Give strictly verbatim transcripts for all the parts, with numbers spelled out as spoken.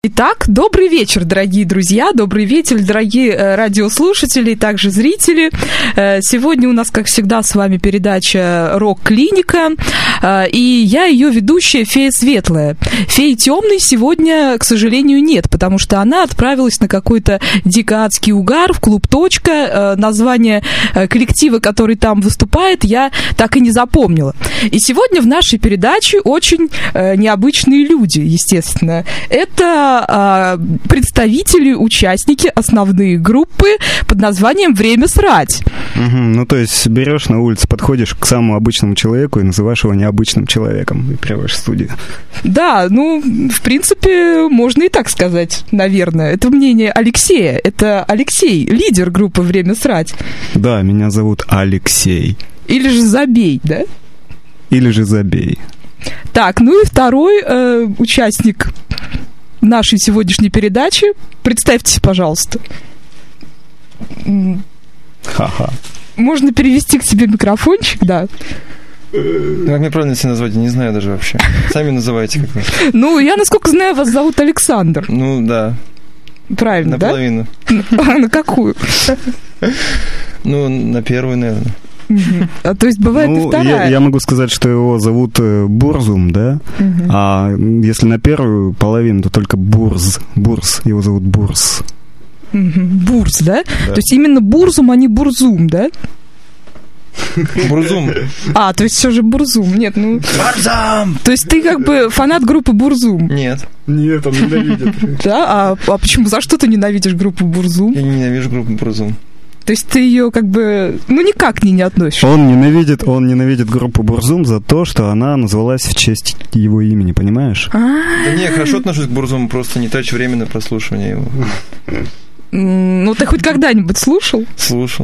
Итак, добрый вечер, дорогие друзья, добрый вечер, дорогие э, радиослушатели и также зрители. Э, сегодня у нас, как всегда, с вами передача «Рок-клиника», э, и я ее ведущая Фея Светлая. Феи Темной сегодня, к сожалению, нет, потому что она отправилась на какой-то дикоадский угар в клуб «Точка». Э, название э, коллектива, который там выступает, я так и не запомнила. И сегодня в нашей передаче очень э, необычные люди, естественно. Это представители, участники основные группы под названием «Время срать». Угу, ну, то есть берешь на улице, подходишь к самому обычному человеку и называешь его необычным человеком и приводишь в студию. Да, ну, в принципе, можно и так сказать, наверное. Это мнение Алексея. Это Алексей, лидер группы «Время срать». Да, меня зовут Алексей. Или же Забей, да? Или же Забей. Так, ну и второй э, участник нашей сегодняшней передачи. Представьтесь, пожалуйста. Ха-ха. Можно перевести к себе микрофончик, да. Как мне правильно себя назвать? Я не знаю даже вообще. Сами называйте как-то. Ну, я, насколько знаю, вас зовут Александр. Ну, да. Правильно, да? Наполовину. А на какую? Ну, на первую, наверное. А, то есть бывает ну, и вторая. Я, я могу сказать, что его зовут Бурзум, да? Uh-huh. А если на первую половину, то только Бурз. Бурз. Его зовут Бурз. Uh-huh. Бурз, да? да? То есть именно Бурзум, а не Бурзум, да? Бурзум. А, то есть все же Бурзум. Нет, ну... Бурзум! То есть ты как бы фанат группы Бурзум? Нет. Нет, он ненавидит. Да? А, а почему? За что ты ненавидишь группу Бурзум? Я не ненавижу группу Бурзум. То есть ты ее как бы, ну, никак к ней не относишь? Он ненавидит, он ненавидит группу Бурзум за то, что она называлась в честь его имени, понимаешь? А-а-а. Да не, я хорошо отношусь к Бурзуму, просто не трачу время на прослушивание его. Ну, ты хоть когда-нибудь слушал? Слушал.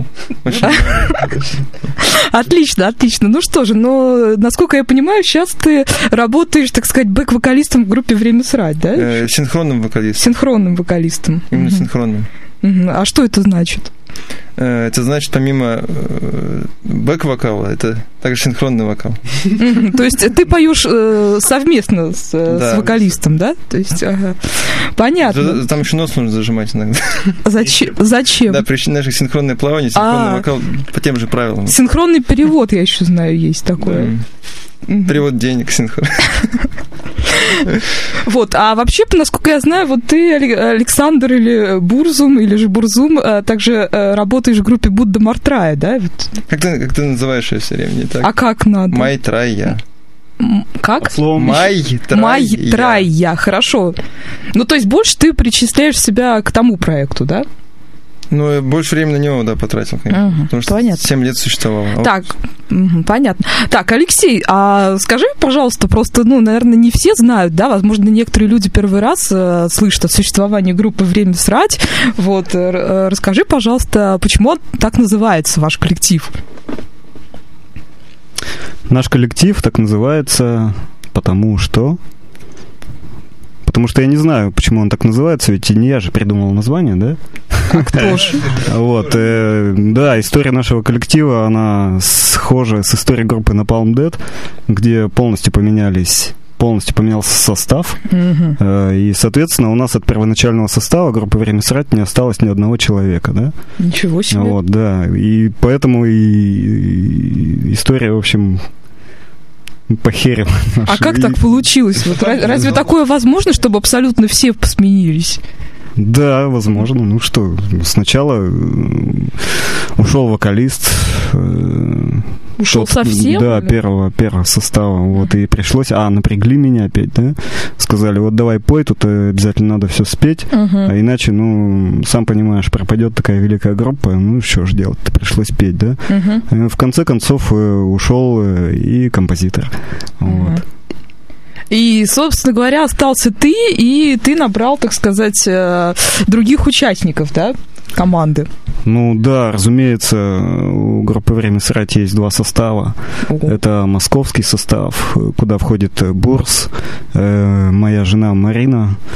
Отлично, отлично. Ну что же, но, насколько я понимаю, сейчас ты работаешь, так сказать, бэк-вокалистом в группе «Время срать», да? Синхронным вокалистом. Синхронным вокалистом. Именно синхронным. А что это значит? Это значит, помимо бэк-вокала, это также синхронный вокал. То есть ты поешь совместно с, да. с вокалистом, да? То есть, ага. Понятно. Там еще нос нужно зажимать иногда. Зачем? Зачем? Да, при наших синхронное плавание, синхронный а, вокал по тем же правилам. Синхронный перевод, я еще знаю, есть такое. Да. Перевод денег синхронный. Вот, а вообще, насколько я знаю, вот ты, Александр, или Бурзум, или же Бурзум, также работаешь в группе Будда Мартрая, да? Как ты, как ты называешь ее все время, не так? А как надо? Майтрая. Как? Майтрая. Майтрая, хорошо. Ну, то есть больше ты причисляешь себя к тому проекту, да? Ну, я больше времени на него, да, потратил, конечно. Угу, потому что понятно. семь лет существовало. А так, вот... угу, понятно. Так, Алексей, а скажи, пожалуйста, просто, ну, наверное, не все знают, да, возможно, некоторые люди первый раз э, слышат о существовании группы «Время срать». Вот, э, расскажи, пожалуйста, почему так называется ваш коллектив? Наш коллектив так называется, потому что... Потому что я не знаю, почему он так называется, ведь не я же придумал название, да? А кто же? Вот, э, да, история нашего коллектива, она схожа с историей группы Napalm Death, где полностью поменялись, полностью поменялся состав, uh-huh. э, и, соответственно, у нас от первоначального состава группы «Время срать» не осталось ни одного человека, да? Ничего себе. Вот, да, и поэтому и, и история, в общем... похерил. А как так получилось? Вот разве такое возможно, чтобы абсолютно все сменились? Да, возможно. Ну что, сначала ушел вокалист. Ушел тот, совсем? Да, первого, первого состава. Вот, и пришлось... А, напрягли меня опять, да? Сказали, вот давай пой, тут обязательно надо все спеть, uh-huh. а иначе, ну, сам понимаешь, пропадет такая великая группа, ну, что ж делать-то, пришлось петь, да? Uh-huh. В конце концов ушел и композитор. Uh-huh. Вот. И, собственно говоря, остался ты, и ты набрал, так сказать, других участников, да, команды. Ну да, разумеется, у группы «Время срать» есть два состава. Ого. Это московский состав, куда входит Бурз, э, моя жена Марина,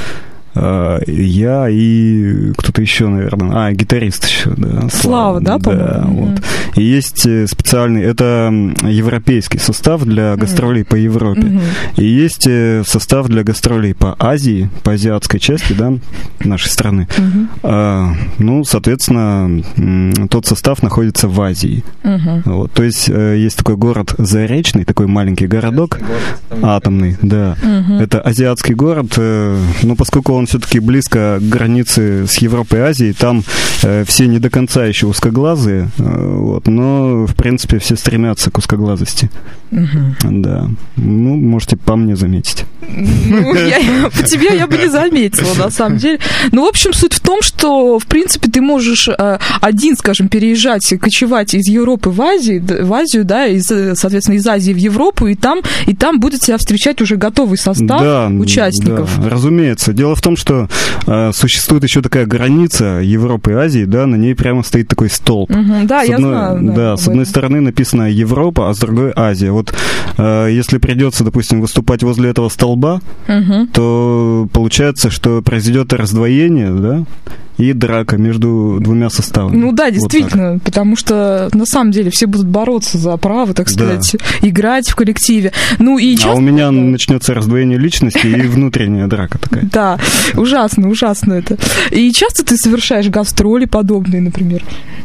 Я и кто-то еще, наверное. А, гитарист еще, да. Слава, Слава да, по-моему? Да, mm-hmm. вот. И есть специальный, это европейский состав для гастролей mm-hmm. по Европе. Mm-hmm. И есть состав для гастролей по Азии, по азиатской части, да, нашей страны. Mm-hmm. А, ну, соответственно, тот состав находится в Азии. Mm-hmm. Вот. То есть есть такой город Заречный, такой маленький городок, город, атомный, да. Mm-hmm. Это азиатский город, но поскольку он все-таки близко к границе с Европой и Азией, там э, все не до конца еще узкоглазые, э, вот, но, в принципе, все стремятся к узкоглазости. Угу. Да. Ну, можете по мне заметить. Ну, я, по тебе я бы не заметила, на самом деле. Ну, в общем, суть в том, что, в принципе, ты можешь э, один, скажем, переезжать, кочевать из Европы в Азию, в Азию, да, из, соответственно, из Азии в Европу, и там, и там будет тебя встречать уже готовый состав да, участников. Да, разумеется. Дело в том, что э, существует еще такая граница Европы и Азии, да, на ней прямо стоит такой столб. Угу, да, с я одной, знаю. Да, да с одной стороны написано Европа, а с другой Азия. Вот э, если придется, допустим, выступать возле этого столба, угу. то получается, что произойдет раздвоение, да, и драка между двумя составами. Ну да, действительно, вот потому что на самом деле все будут бороться за право, так сказать, да. играть в коллективе. Ну, и часто... А у меня начнется раздвоение личности и внутренняя драка такая. Да, ужасно, ужасно это. И часто ты совершаешь гастроли подобные, например?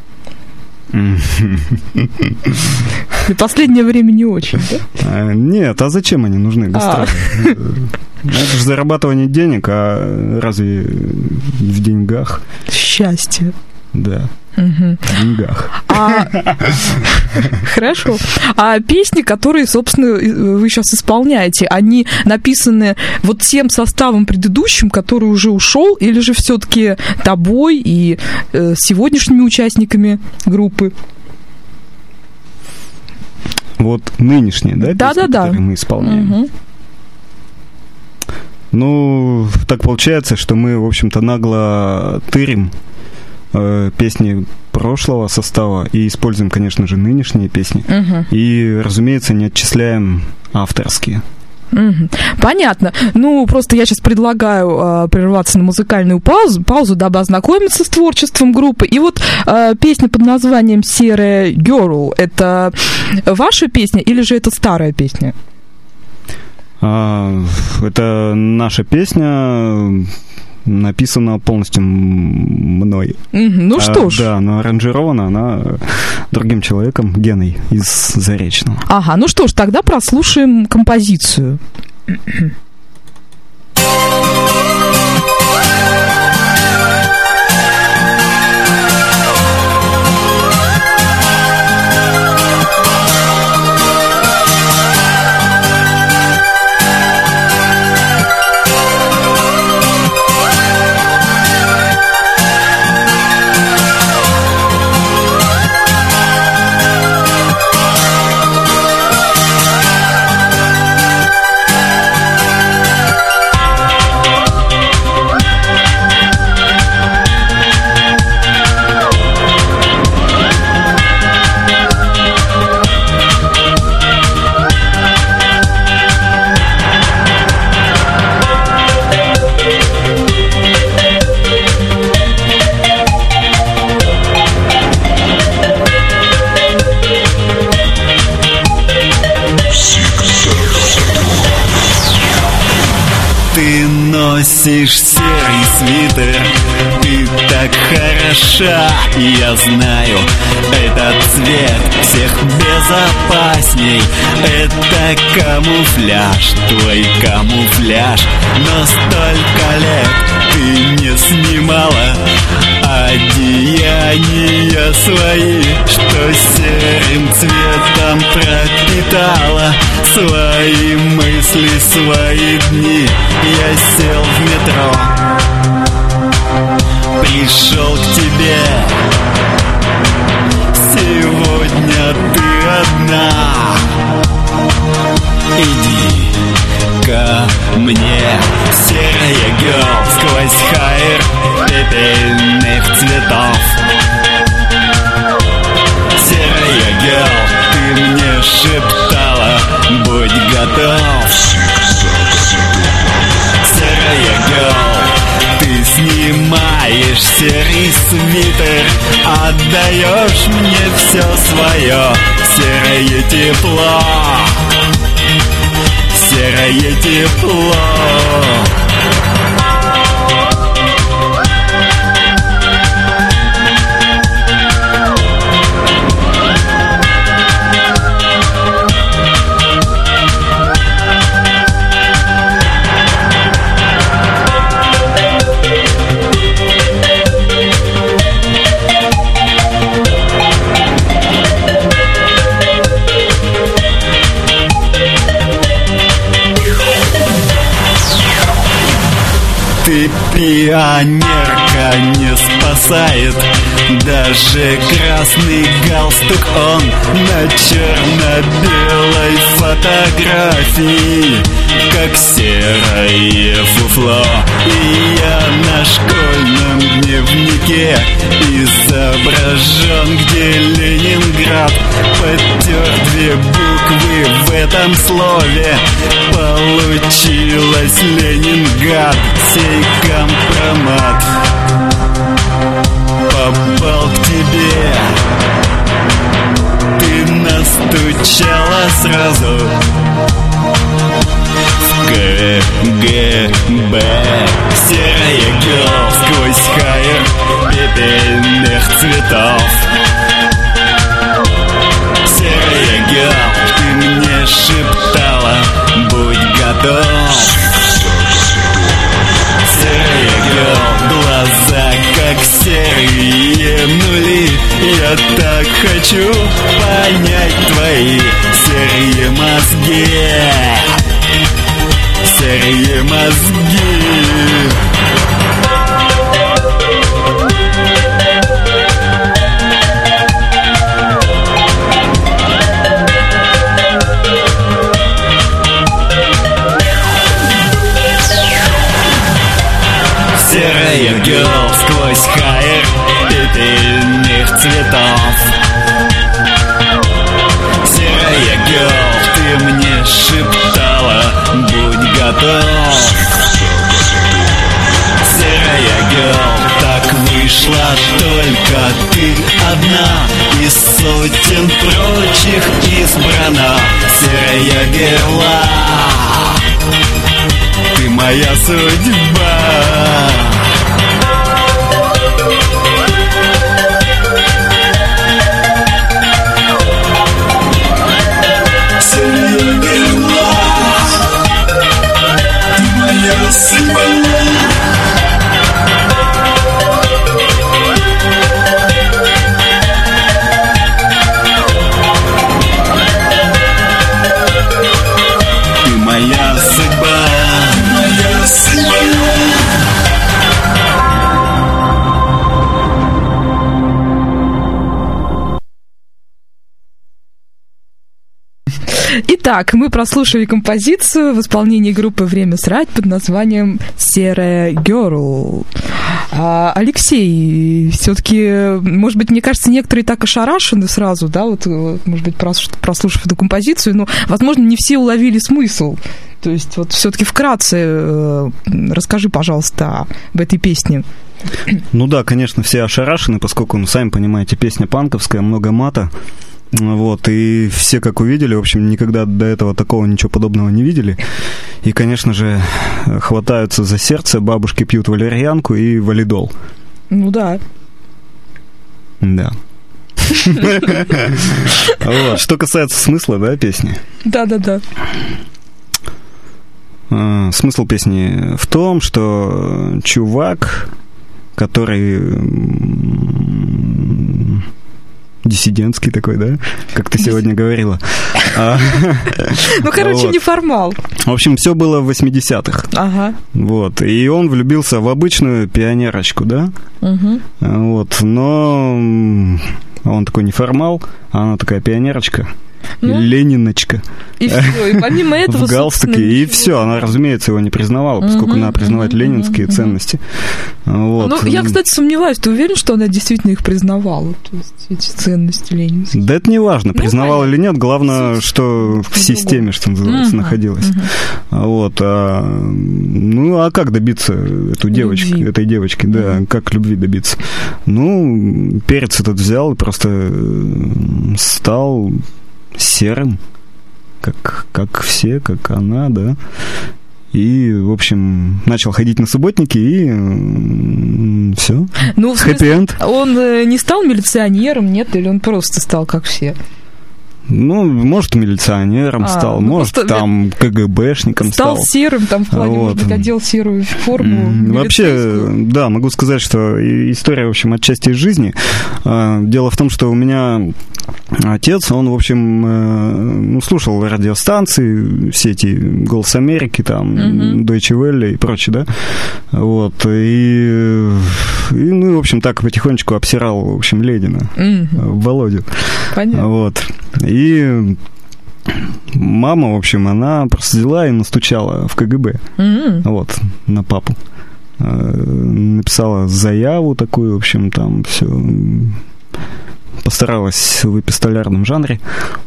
В последнее время не очень, да? Нет, а зачем они нужны, гастроли? Это же зарабатывание денег, а разве в деньгах? Счастье. Да. Угу. В деньгах. А... Хорошо. А песни, которые, собственно, вы сейчас исполняете, они написаны вот тем составом предыдущим, который уже ушел, или же все-таки тобой и э, сегодняшними участниками группы? Вот нынешние, да, да, песни, да, да. которые мы исполняем? Угу. Ну, так получается, что мы, в общем-то, нагло тырим э, песни прошлого состава и используем, конечно же, нынешние песни. Угу. И, разумеется, не отчисляем авторские. Угу. Понятно. Ну, просто я сейчас предлагаю э, прерваться на музыкальную паузу, паузу, дабы ознакомиться с творчеством группы. И вот э, песня под названием «Серая Girl» — это ваша песня или же это старая песня? А, это наша песня, написана полностью мной. Mm-hmm. Ну а, что ж. Да, но аранжирована она другим человеком, Геной из Заречного. Ага, ну что ж, тогда прослушаем композицию. Носишь серый свитер, ты так хороша, я знаю, этот цвет всех безопасней. Это камуфляж, твой камуфляж, но столько лет ты не снимала одеяния свои, что серым цветом пропитала свои мысли, свои дни. Я сел в метро, пришел к тебе. Сегодня ты одна. Иди ко мне, серая гёрл, сквозь хайр пепельных цветов. Серая гёрл, ты мне шептала, будь готов. Серая гёрл, свитер, отдаешь мне все свое серое тепло, серое тепло. Ты пионерка, не спасает даже красный галстук. Он на черно-белой фотографии, как серое фуфло. И я на школьном дневнике изображен, где Ленинград. Подтер две буквы в этом слове, получилось Ленинград. Сей компромат попал к тебе, ты настучала сразу в ка гэ бэ. Серая герл сквозь хайер пепельных цветов. Серая герл, ты мне шептала, будь готов. Серая герл, глаза как серые нули. Я так хочу понять твои серые мозги, серые мозги. Серая герл сквозь хайер пепельных цветов. Серая герл, ты мне шептала, будь готов. Серая герл, так вышло, только ты одна из сотен прочих избрана. Серая герла, ты моя судьба. Серая герла, ты моя судьба. Моя судьба, моя судьба. Итак, мы прослушали композицию в исполнении группы «Время срать» под названием «Серая герл». А, Алексей, все-таки, может быть, мне кажется, некоторые так ошарашены сразу, да, вот, может быть, прослушав эту композицию, но, возможно, не все уловили смысл. То есть, вот все-таки вкратце расскажи, пожалуйста, об этой песне. Ну да, конечно, все ошарашены, поскольку, ну, сами понимаете, песня панковская, много мата. Вот, и все, как увидели, в общем, никогда до этого такого ничего подобного не видели. И, конечно же, хватаются за сердце, бабушки пьют валерьянку и валидол. Ну да. Да. Что касается смысла, да, песни? Да-да-да. Смысл песни в том, что чувак, который диссидентский такой, да? Как ты сегодня говорила. Ну, короче, неформал. В общем, все было в восьмидесятых. Ага. Вот. И он влюбился в обычную пионерочку, да? Угу. Вот. Но он такой неформал, а она такая пионерочка. Ну, Лениночка. И все, и помимо этого... В галстуке, и все. Она, разумеется, его не признавала, поскольку Угу, надо признавать угу, ленинские угу, ценности. Вот. Ну, я, кстати, сомневаюсь, ты уверен, что она действительно их признавала, то есть эти ценности ленинские? Да это не важно, Ну, признавала понятно. или нет, главное, что в системе, что называется, Угу, находилась. угу. Вот. А, ну, а как добиться эту девочку, Любви. этой девочки, да, Мгм. как любви добиться? Ну, перец этот взял и просто э, стал серым, как, как все, как она, да. И, в общем, начал ходить на субботники, и все. Ну, в смысле, Хэппи-энд. он э, не стал милиционером, нет, или он просто стал как все? Ну, может, милиционером А, стал, ну, может, просто там КГБшником Стал стал. серым, там в плане, Вот. может быть, одел серую форму. М, Вообще, милицейскую. да, могу сказать, что и- история, в общем, отчасти из жизни. А, Дело в том, что у меня отец, он, в общем, э, ну, слушал радиостанции, все эти «Голос Америки», там, Мгм. Deutsche Welle и прочее, да, вот, и, и, ну, в общем, так потихонечку обсирал, в общем, Ленина, Мгм. Володю, Понятно. вот, и мама, в общем, она просто взяла и настучала в КГБ, М. вот, на папу. Э, Написала заяву такую, в общем, там все постаралась в эпистолярном жанре.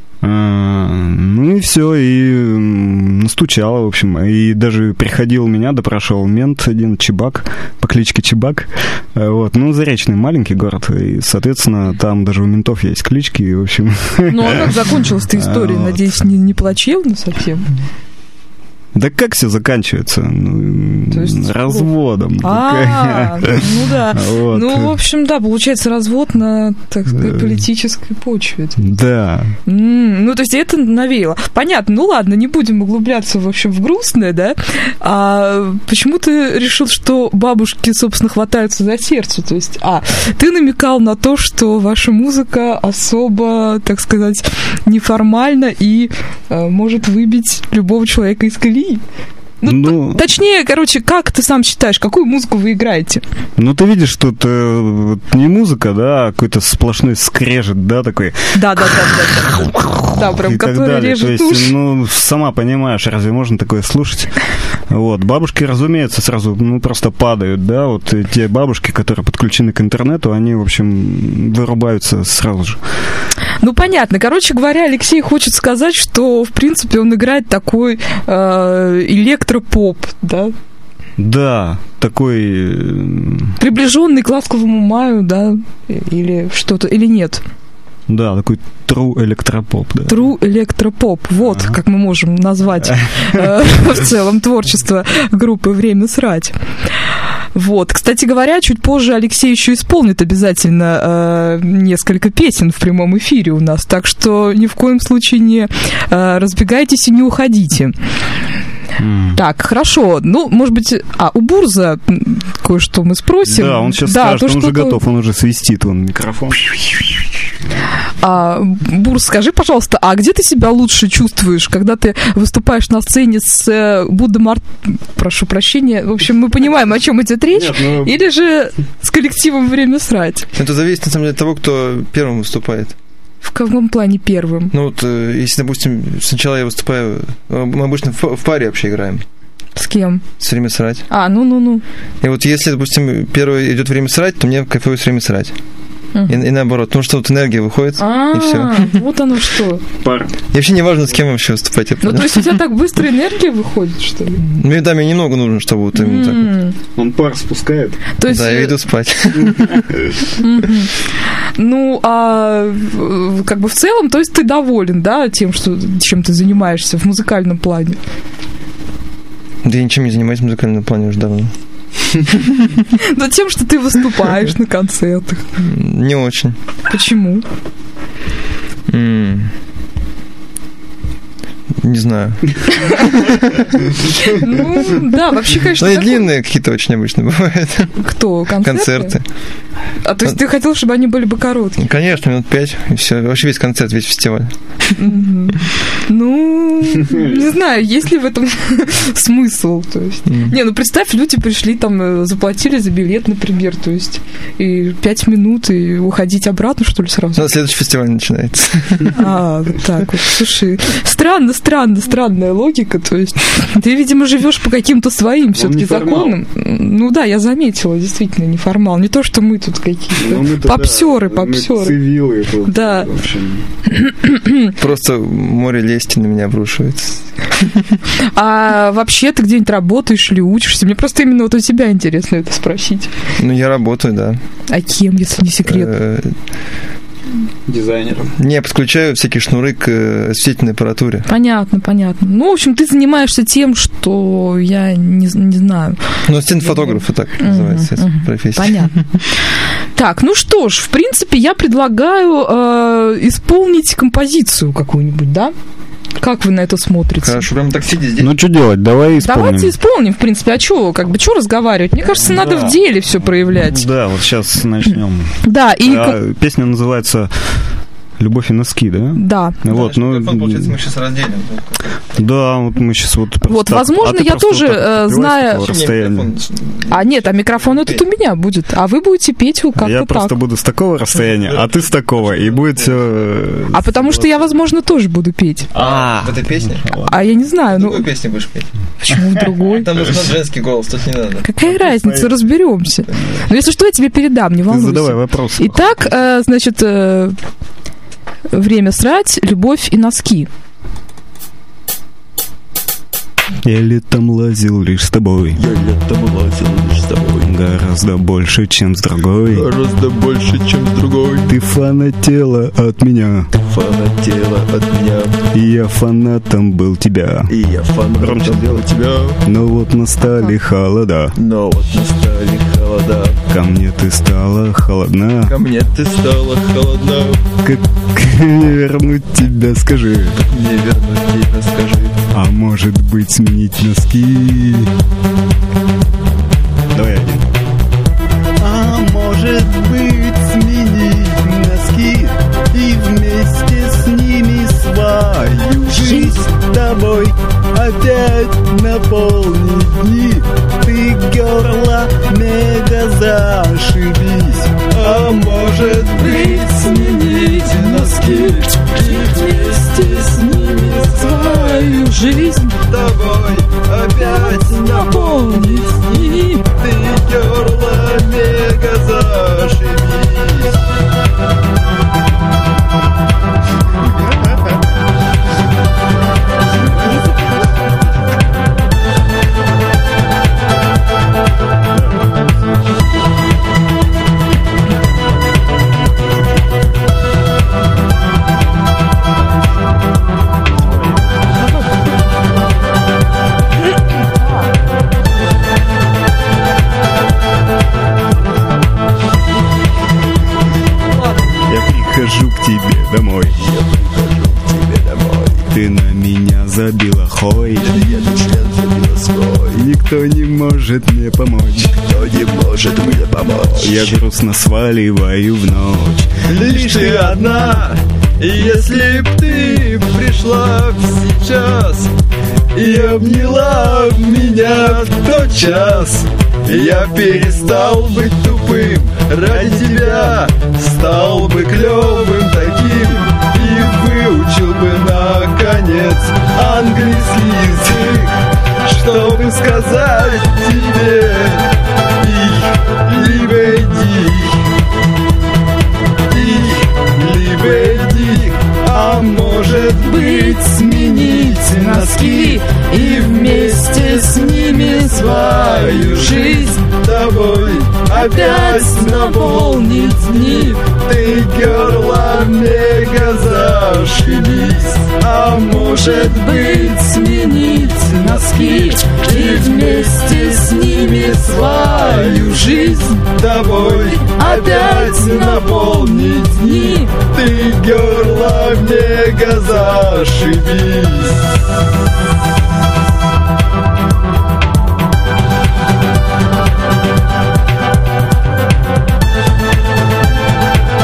Э, Ну и все, и м, настучала, в общем. И даже приходил меня, допрашивал мент один, Чебак, по кличке Чебак. Э, Вот, ну, Заречный маленький город, и, соответственно, там даже у ментов есть клички, и, в общем... Ну, а как закончилась эта история? Вот. Надеюсь, не, не плачевно совсем? Да как все заканчивается? Ну, То есть, разводом. А, ну да. Вот. Ну, в общем, да, получается развод на, так сказать, Да. политической почве. Да. М, Ну, то есть это навеяло. Понятно, ну ладно, не будем углубляться, в общем, в грустное, да? А почему ты решил, что бабушки, собственно, хватаются за сердце? То есть, а, ты намекал на то, что ваша музыка особо, так сказать, неформальна и э, может выбить любого человека из колеи. Ну, Ну, т- точнее, короче, как ты сам считаешь, какую музыку вы играете? ну, ты видишь, тут э, вот не музыка, да, а какой-то сплошной скрежет, да, такой. Да, да, да, да, да. Да, прям, и так который далее. режет То есть, уши. ну, сама понимаешь, разве можно такое слушать? Вот, бабушки, разумеется, сразу, ну, просто падают, да, вот э, те бабушки, которые подключены к интернету, они, в общем, вырубаются сразу же. Ну, понятно. Короче говоря, Алексей хочет сказать, что, в принципе, он играет такой э, электропоп, да? Да, такой... э, Приближенный к «Ласковому маю», да? Или что-то, или нет? Да, такой true электропоп, да. True электропоп. Вот, Ага. как мы можем назвать э, в целом творчество группы «Время срать». Вот. Кстати говоря, чуть позже Алексей еще исполнит обязательно э, несколько песен в прямом эфире у нас, так что ни в коем случае не э, разбегайтесь и не уходите. М. Так, хорошо. Ну, может быть, а у Бурза м, кое-что мы спросим. Да, он сейчас Да, скажет, то, он уже что-то- готов, он уже свистит, он микрофон. А, Бурз, скажи, пожалуйста, а где ты себя лучше чувствуешь, когда ты выступаешь на сцене с э, Будда Март... Прошу прощения. В общем, мы понимаем, о чем идет речь. Нет, ну- Или же с коллективом «Время срать». Это зависит, на самом деле, от того, кто первым выступает. В каком плане первым? Ну, вот, э, если, допустим, сначала я выступаю... э, Мы обычно в в паре вообще играем. С кем? С «Время срать». А, ну-ну-ну. И вот если, допустим, первое идет «Время срать», то мне кайфует «Время срать». И, и наоборот, потому что вот энергия выходит, А, и все. вот оно что. Пар. И вообще не важно, с кем вообще выступать. Я Ну, понял. то есть у тебя так быстро энергия выходит, что ли? Ну, да, мне немного нужно, чтобы вот именно так вот. М. Он пар спускает. То есть, Да, я э, иду спать. Мгм. Ну, а в- как бы в целом, то есть ты доволен, да, тем, что, чем ты занимаешься в музыкальном плане? Да я ничем не занимаюсь в музыкальном плане уже давно. Ну, тем, что ты выступаешь на концертах. Не очень. Почему? М. Не знаю. Ну, да, вообще, конечно, Ну и такой- длинные какие-то очень обычно бывают. Кто? Концерты? Концерты. А то есть ты хотел, чтобы они были бы короткие? Ну, конечно, минут пять, и все. Вообще весь концерт, весь фестиваль. Мгм. Ну, Ну, не знаю, есть ли в этом смысл. То есть. Mm. Не, ну представь, люди пришли, там, заплатили за билет, например, то есть, и пять минут, и уходить обратно, что ли, сразу? Ну, следующий фестиваль начинается. А, вот так вот. Слушай, странно, странно, странная логика, то есть, ты, видимо, живешь по каким-то своим все-таки законам. Ну да, я заметила, действительно, неформал. Не то, что мы тут какие-то попсеры, попсеры. Цивилы. Да. Просто море лести на меня обрушивается. А вообще ты где-нибудь работаешь или учишься? Мне просто именно вот у тебя интересно это спросить. Ну, я работаю, да. А кем, если не секрет? Дизайнером. Не, я подключаю всякие шнуры к осветительной аппаратуре. Понятно, понятно. Ну, в общем, ты занимаешься тем, что я не, не знаю. Ну, ассистент-фотограф, так uh-huh, называется uh-huh. эта профессия. Понятно. Так, ну что ж, в принципе, я предлагаю э, исполнить композицию какую-нибудь, да? Как вы на это смотрите? Хорошо, прям так сидите здесь. Ну, что делать? Давай исполним. Давайте исполним, в принципе. А что, как бы, что разговаривать? Мне кажется, надо да. в деле все проявлять. Да, вот сейчас начнем. Да, и... А, песня называется «Любовь и носки», да? Да. Вот, да, ну, получается, мы сейчас разделим. Да, вот мы сейчас вот... Вот, так, возможно, а я тоже, вот знаю... А нет, а микрофон этот у меня будет, а вы будете петь как-то так. Я просто буду с такого расстояния, а ты с такого, и будет все... А потому что я, возможно, тоже буду петь. А, в этой песне? А я не знаю, ну... В другой песне будешь петь. Почему в другой? Там нужен женский голос, тут не надо. Какая разница, разберемся. Но если что, я тебе передам, не волнуйся. Задавай вопрос. Итак, значит... Время срать, любовь и носки. Я летом лазил лишь с тобой. Я летом лазил лишь с тобой. Гораздо больше, чем с другой. Гораздо больше, чем с другой. Ты фанатела от меня. Ты фанатела от меня. И я фанатом был тебя. И я фанатом был тебя. Но вот настали холода. Но вот настали холода. Ко мне ты стала холодна. Ко мне ты стала холодна. Как мне вернуть тебя, скажи. Как мне вернуть тебя, скажи. А может быть сменить носки? Давай один. А может быть сменить носки и вместе с ними свою жизнь с тобой опять наполнить дни. Ты, горло, мега зашибись. А может быть сменить носки и вместе с ними свою жизнь с тобой опять наполнить дни. Ты, горло, мега зашибись. Прихожу к тебе домой. Я прихожу к тебе домой. Ты на меня забила хой. Я тут член забила свой. Никто не может мне помочь. Никто не может мне помочь. Я грустно сваливаю в ночь. Лишь ты одна. Если б ты пришла сейчас и обняла меня в тот час, я перестал быть тупым ради тебя, стал бы клёвым таким и выучил бы наконец английский язык, чтобы сказать тебе: ich liebe dich, ich liebe dich. А может быть сменить носки и вместе с ними свою жизнь с тобой опять наполнить дни. Ты, горло, мега зашибись. А может быть сменить носки и вместе с ними свою жизнь с тобой опять наполнить дни. Ты, горло, мега зашибись.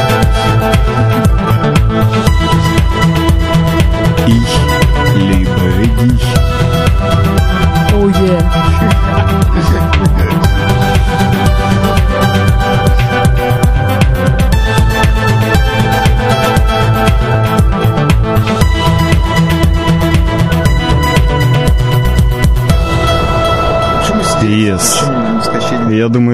Ich liebe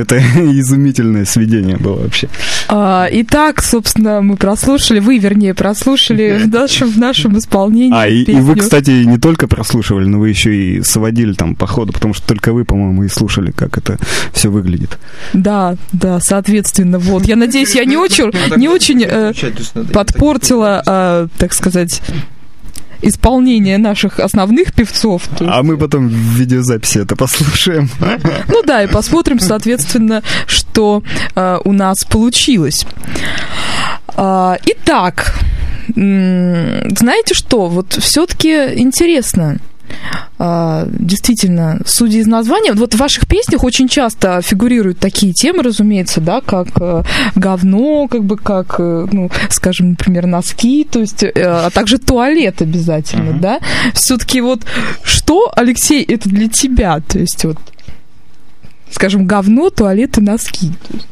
это изумительное сведение было вообще. А, итак, собственно, мы прослушали, вы, вернее, прослушали в нашем, в нашем исполнении. А, и, и вы, кстати, не только прослушивали, но вы еще и сводили там по ходу, потому что только вы, по-моему, и слушали, как это все выглядит. Да, да, соответственно, вот. Я надеюсь, я не очень, не очень э, подпортила, э, так сказать, исполнение наших основных певцов. А есть... мы потом в видеозаписи это послушаем. Ну да, и посмотрим, соответственно, что э, у нас получилось. Э, итак, м- знаете что, вот все-таки интересно. Uh, действительно, судя из названия, вот в ваших песнях очень часто фигурируют такие темы, разумеется, да, как uh, говно, как бы как, uh, ну, скажем, например, носки, то есть, uh, а также туалет обязательно, uh-huh. да. Все-таки вот что, Алексей, это для тебя, то есть вот, скажем, говно, туалет и носки.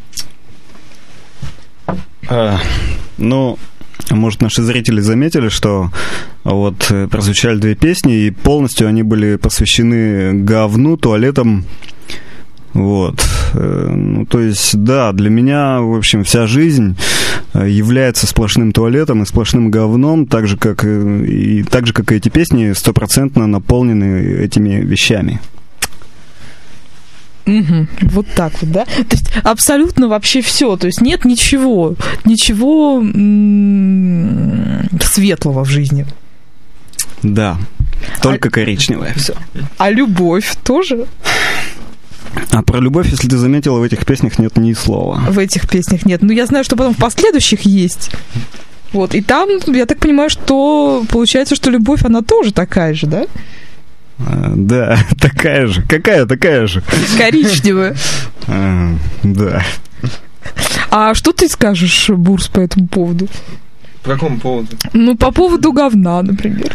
Uh, ну. Может, наши зрители заметили, что вот прозвучали две песни, и полностью они были посвящены говну, туалетам. Вот. Ну, то есть, да, для меня, в общем, вся жизнь является сплошным туалетом и сплошным говном, так же, как и, так же, как и эти песни, стопроцентно наполнены этими вещами. Угу, вот так вот, да? То есть абсолютно вообще все, то есть нет ничего, ничего м- светлого в жизни. Да, только а... коричневое все. А любовь тоже? А про любовь, если ты заметила, в этих песнях нет ни слова. В этих песнях нет. Ну, я знаю, что потом в последующих есть. Вот, и там, я так понимаю, что получается, что любовь, она тоже такая же, да? Да, такая же. Какая такая же? Коричневая. А, да. А что ты скажешь, Бурс, по этому поводу? По какому поводу? Ну, по поводу говна, например.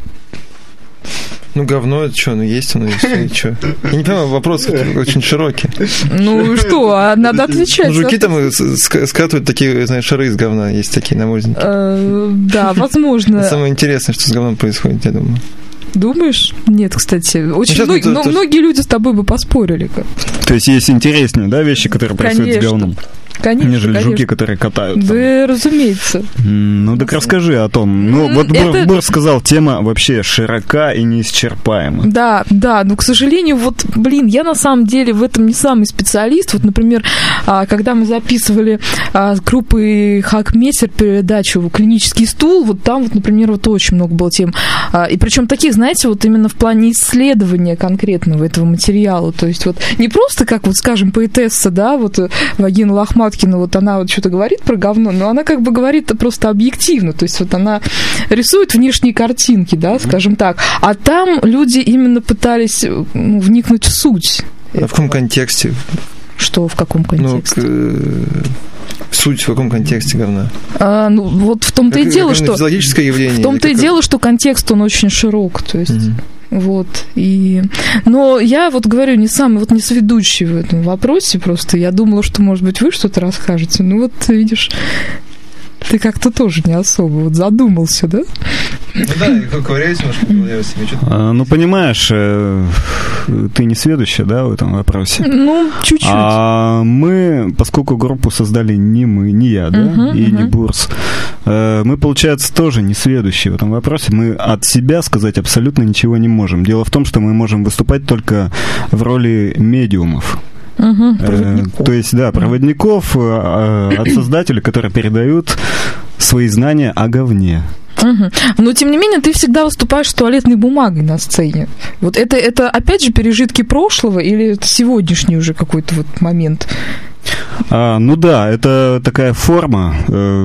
Ну, говно, это что, ну есть оно, есть, и что? Я не понимаю, вопрос очень широкий. Ну, что, а надо отвечать. Ну, жуки там скатывают такие, знаешь, шары из говна, есть такие намордники. Да, возможно. Самое интересное, что с говном происходит, я думаю. Думаешь? Нет, кстати. Очень ну, многие, но, то, многие люди с тобой бы поспорили. Как. То есть есть интереснее, да, вещи, которые происходят с говном? Конечно, нежели конечно. жуки, которые катаются. Да, разумеется. Ну, так расскажи о том. Ну, вот это... Бор сказал, тема вообще широка и неисчерпаема. Да, да, но, к сожалению, вот, блин, я на самом деле в этом не самый специалист. Вот, например, когда мы записывали с группой Хакмейстер передачу «Клинический стул», вот там, вот, например, вот очень много было тем. И причем таких, знаете, вот именно в плане исследования конкретного этого материала. То есть вот не просто, как вот, скажем, поэтесса, да, вот Вагина Лохматкина, вот она вот что-то говорит про говно, но она как бы говорит просто объективно, то есть вот она рисует внешние картинки, да, скажем так, а там люди именно пытались ну, вникнуть в суть. А этого. В каком контексте? Что в каком контексте? Ну, к... Суть в каком контексте говна? А, ну, вот в том-то как, и дело, что... Физиологическое явление? В том-то и как... дело, что контекст, он очень широк, то есть... Угу. Вот, и... Но я вот говорю, не самый, вот не сведущий в этом вопросе, просто я думала, что, может быть, вы что-то расскажете. Ну вот, видишь, ты как-то тоже не особо вот задумался, да? Ну да, ковыряюсь немножко, я себе что-то... А, ну, понимаешь, ты не сведущая, да, в этом вопросе? Ну, чуть-чуть. А мы, поскольку группу создали не мы, не я, да, uh-huh, и uh-huh. не Бурс, мы, получается, тоже не сведущие в этом вопросе. Мы от себя сказать абсолютно ничего не можем. Дело в том, что мы можем выступать только в роли медиумов. Угу, э, то есть, да, проводников э, от создателей, которые передают свои знания о говне. Угу. Но, тем не менее, ты всегда выступаешь с туалетной бумагой на сцене. Вот это, это опять же, пережитки прошлого или это сегодняшний уже какой-то вот момент? А, ну да, это такая форма.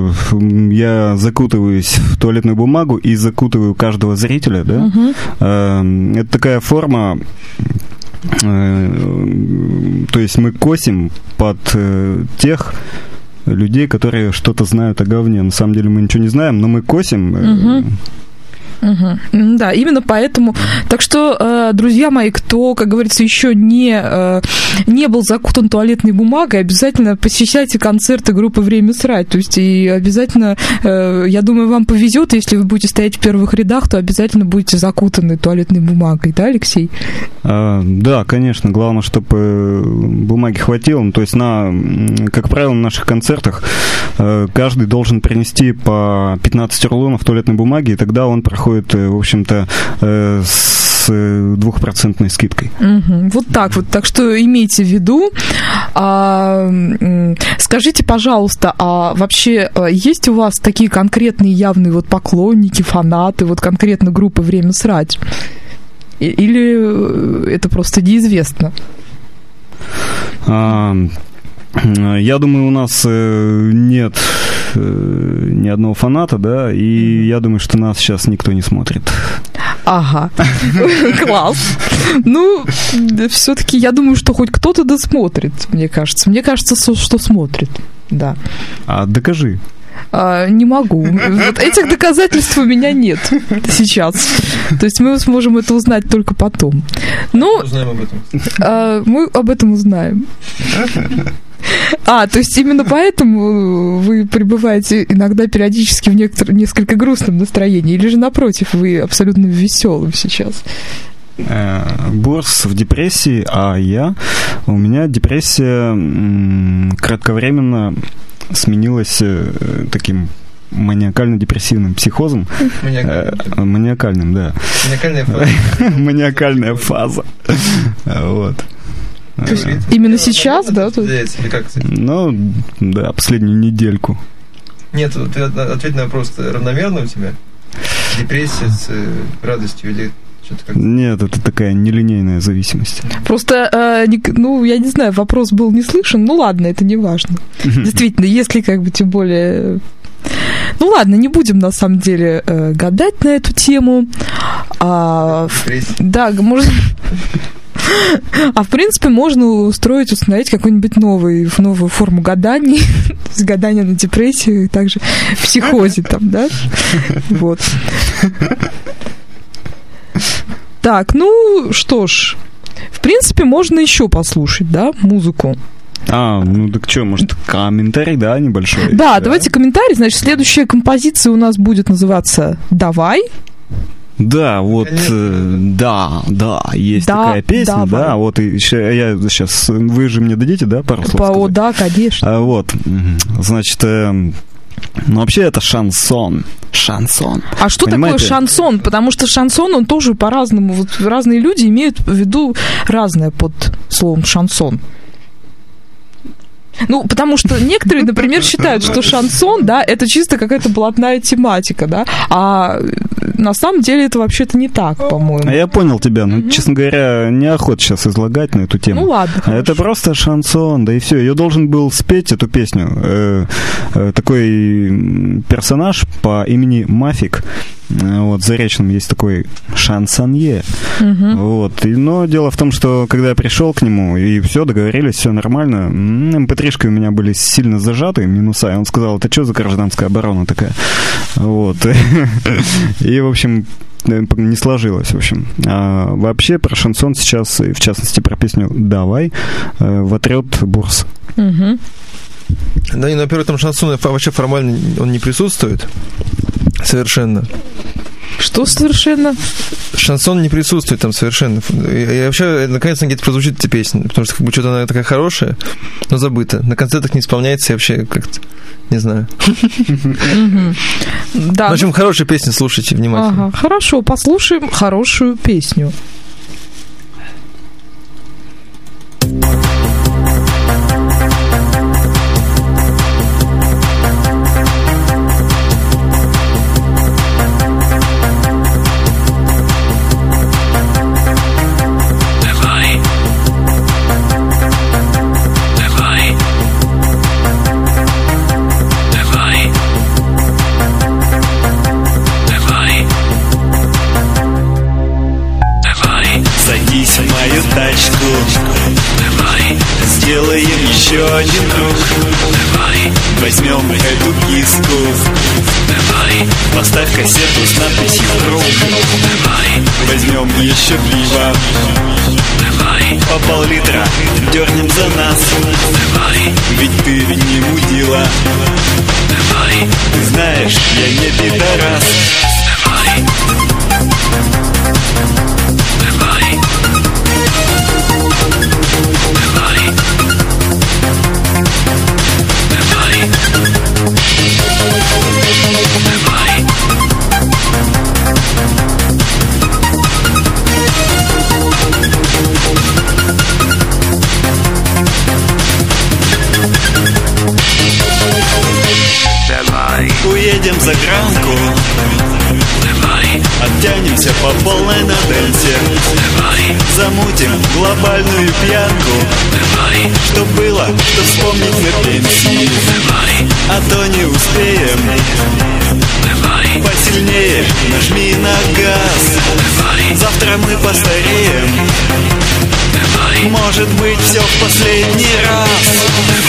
Я закутываюсь в туалетную бумагу и закутываю каждого зрителя, да? Угу. Это такая форма... То есть мы косим под тех людей, которые что-то знают о говне. На самом деле мы ничего не знаем, но мы косим. Угу. Угу. Да, именно поэтому. Так что, друзья мои, кто, как говорится, еще не, не был закутан туалетной бумагой, обязательно посещайте концерты группы «Время срать». То есть и обязательно, я думаю, вам повезет, если вы будете стоять в первых рядах, то обязательно будете закутаны туалетной бумагой, да, Алексей? А, да, конечно. Главное, чтобы бумаги хватило. Ну, то есть, на, как правило, на наших концертах каждый должен принести по пятнадцать рулонов туалетной бумаги, и тогда он проходит, в общем-то, с двухпроцентной скидкой. Угу. Вот так вот. Так что имейте в виду. А, скажите, пожалуйста, а вообще есть у вас такие конкретные явные вот поклонники, фанаты, вот конкретно группы «Время срать»? Или это просто неизвестно? А, я думаю, у нас нет ни одного фаната, да, и я думаю, что нас сейчас никто не смотрит. Ага, класс. Ну, все-таки я думаю, что хоть кто-то досмотрит, мне кажется. Мне кажется, что смотрит, да. А докажи. А, не могу. Вот этих доказательств у меня нет сейчас. То есть мы сможем это узнать только потом. Но мы узнаем об этом. А, мы об этом узнаем. А, то есть именно поэтому вы пребываете иногда периодически в некотор... несколько грустном настроении, или же напротив, вы абсолютно веселым сейчас? Борс в депрессии, а я... У меня депрессия м- кратковременно сменилась э, таким маниакально-депрессивным психозом. Маниакальным. Маниакальным, да. Маниакальная фаза. Маниакальная фаза. Вот. То есть именно сейчас, да? Ну, да, последнюю недельку. Нет, ты ответь на вопрос, равномерно у тебя? Депрессия с радостью или что-то как-то? Нет, это такая нелинейная зависимость. Просто, э, не, ну, я не знаю, вопрос был не слышен, ну ладно, это не важно. Действительно, если как бы тем более... Ну ладно, не будем на самом деле э, гадать на эту тему. А, в, да, можно... А в принципе можно устроить, установить какую-нибудь новую, новую форму гаданий, то есть гадания на депрессию, и также в психозе там, да? Вот. Так, ну что ж, в принципе можно еще послушать, да, музыку. А, ну так что, может, комментарий, да, небольшой? Да, да, давайте комментарий. Значит, следующая композиция у нас будет называться «Давай». Да, вот, э, да, да, есть да, такая песня, давай. Да, вот, и ща, я сейчас, вы же мне дадите, да, пару слов сказать? О, да, конечно. А, вот, значит, э, ну, вообще это шансон, шансон. А что понимаете? Такое шансон? Потому что шансон, он тоже по-разному, вот разные люди имеют в виду разное под словом шансон. Ну, потому что некоторые, например, считают, что шансон, да, это чисто какая-то блатная тематика, да, а на самом деле это вообще-то не так, по-моему. Я понял тебя, но, mm-hmm. честно говоря, неохота сейчас излагать на эту тему. Ну, ладно, хорошо. Это просто шансон, да и все. Ее должен был спеть, эту песню, э, э, такой персонаж по имени Мафик. Вот, в Заречном есть такой шансонье. Uh-huh. Вот. И, но дело в том, что когда я пришел к нему, и все, договорились, все нормально, эм пэ три-шки у меня были сильно зажаты, минуса, и он сказал, это что за гражданская оборона такая? Вот. И, в общем, не сложилось, в общем. А вообще про шансон сейчас, и в частности про песню «Давай», вотрет Бурс. Uh-huh. Да, и, во-первых, там шансон вообще формально он не присутствует. Совершенно. Что совершенно? Шансон не присутствует там совершенно. И вообще, наконец-то где-то прозвучит эта песня, потому что как бы что-то она такая хорошая, но забыта. На концертах не исполняется и вообще как-то, не знаю. В общем, хорошая песня, слушайте внимательно. Хорошо, послушаем хорошую песню. Давай. Возьмем эту киску, поставь кассету с надписью «Друг». Возьмем еще пиво, по пол-литра дернем за нас. Ведь ты не мудила, ты знаешь, я не пидорас. Уедем за гранку, оттянемся по полной на дельте, замутим глобальную пьянку. Что было, что вспомнить на пенсии, а то не успеем. Посильнее нажми на газ, завтра мы постареем. Может быть, все в последний раз.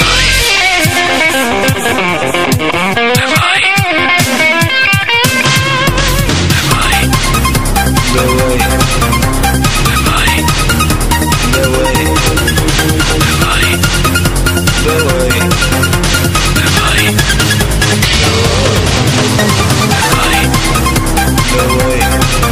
Давай, давай, давай, давай, давай, давай, давай,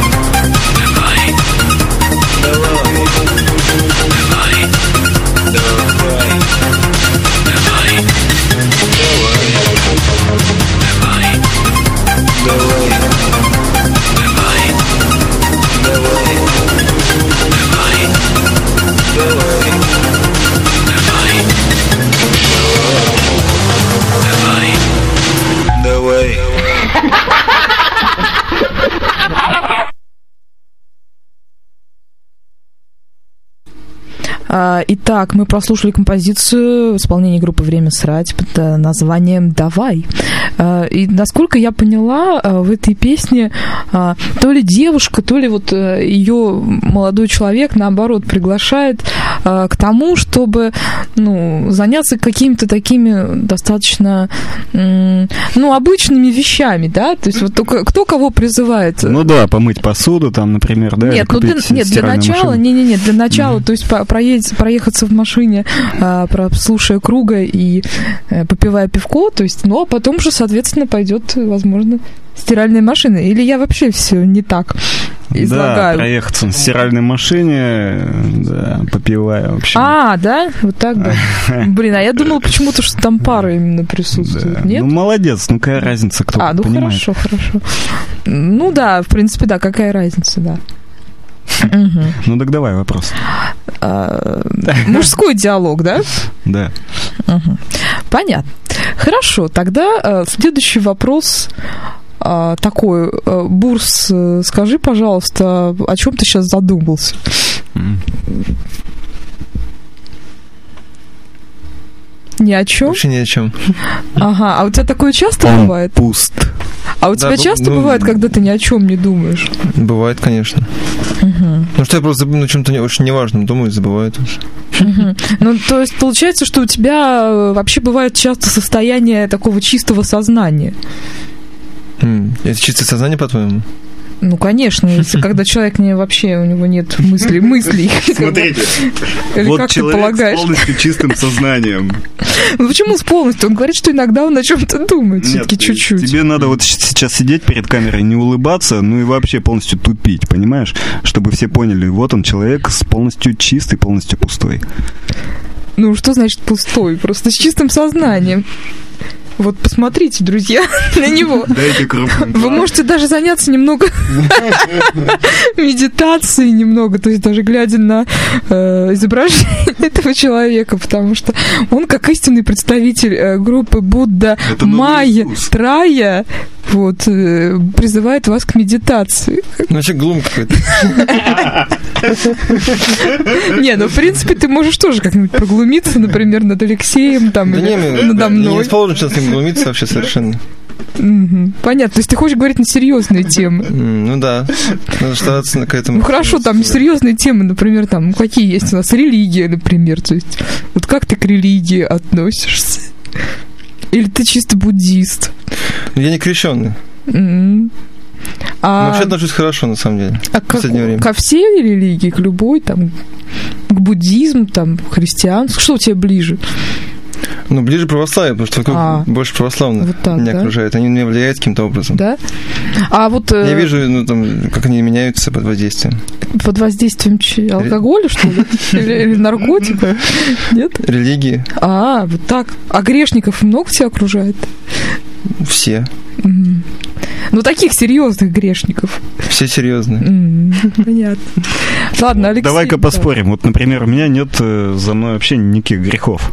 Итак, мы прослушали композицию в исполнении группы «Время срать» под названием «Давай». И, насколько я поняла, в этой песне то ли девушка, то ли вот ее молодой человек, наоборот, приглашает к тому, чтобы, ну, заняться какими-то такими достаточно, ну, обычными вещами, да? То есть вот только кто кого призывает? Ну да, помыть посуду там, например, да? Нет, ну для, нет, для начала, не-не-не, для начала, mm-hmm. то есть проедь, проехаться в машине, слушая Круга и попивая пивко, то есть, ну, а потом же, соответственно, пойдет, возможно, стиральная машина. Или я вообще все не так излагаю? Да, проехаться на стиральной машине, да, попивая, в общем. А, да? Вот так, да. Блин, а я думала почему-то, что там пара именно присутствует. Да. Нет? Ну, молодец, ну какая разница, кто А, ну понимает. Хорошо, хорошо. Ну да, в принципе, да, какая разница, да. Угу. Ну так давай вопрос. А, мужской диалог, да? Да. Угу. Понятно. Хорошо, тогда а, следующий вопрос а, такой. А, Бурс, скажи, пожалуйста, о чем ты сейчас задумался? Mm. Ни о чем? Вообще ни о чем. Ага, а у тебя такое часто Он бывает? Пуст. А у тебя да, часто ну, бывает, когда ты ни о чем не думаешь? Бывает, конечно. Угу. Ну что я просто на чем-то очень неважном думаю и забываю тоже. Угу. Ну, то есть получается, что у тебя вообще бывает часто состояние такого чистого сознания. Это чистое сознание, по-твоему? Ну, конечно, если когда человек не вообще, у него нет мыслей, мыслей. Смотрите, вот человек с полностью чистым сознанием. Ну, почему с полностью? Он говорит, что иногда он о чем-то думает, все-таки чуть-чуть. Тебе надо вот сейчас сидеть перед камерой, не улыбаться, ну и вообще полностью тупить, понимаешь? Чтобы все поняли, вот он, человек с полностью чистый, полностью пустой. Ну, что значит пустой? Просто с чистым сознанием. Вот посмотрите, друзья, на него. Дайте крупный. Вы можете даже заняться немного медитацией, немного, то есть даже глядя на э, изображение этого человека, потому что он, как истинный представитель э, группы Будда Майя Трая, вот, э, призывает вас к медитации. Ну, вообще глум какой-то. Не, ну, в принципе, ты можешь тоже как-нибудь проглумиться, например, над Алексеем, там, или надо мной. Не расположен сейчас с ним глумиться вообще совершенно. Угу. Понятно, то есть ты хочешь говорить на серьезные темы. Ну да, надо стараться к этому. Ну хорошо, там серьезные темы, например, там, какие есть у нас, религия, например, то есть вот как ты к религии относишься? Или ты чисто буддист? Я не крещенный. Mm-hmm. А... Но вообще отношусь хорошо, на самом деле. А в последнее как, время. Ко всей религии, к любой, там, к буддизму, там, к христианству? Что тебе ближе? Ну, ближе православие, потому что вокруг а, больше православных вот так, меня да? окружают. Они меня влияют каким-то образом. Да? А вот... Я вижу, ну, там, как они меняются под воздействием. Под воздействием че? Алкоголя, что ли? Или, или наркотика? Нет? Религии. А, вот так. А грешников много тебя окружает? Все. Mm. Ну, таких серьезных грешников. Все серьезные. Mm, понятно. Ладно, Алексей. Давай-ка поспорим. Вот, например, у меня нет за мной вообще никаких грехов.